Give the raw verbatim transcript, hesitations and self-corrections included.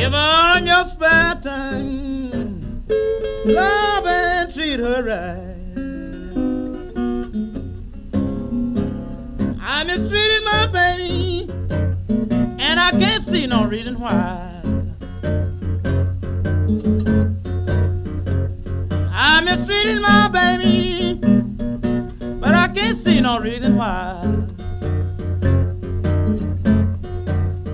Give her in your spare time, love and treat her right. I mistreated my baby, and I can't see no reason why. I mistreated my baby,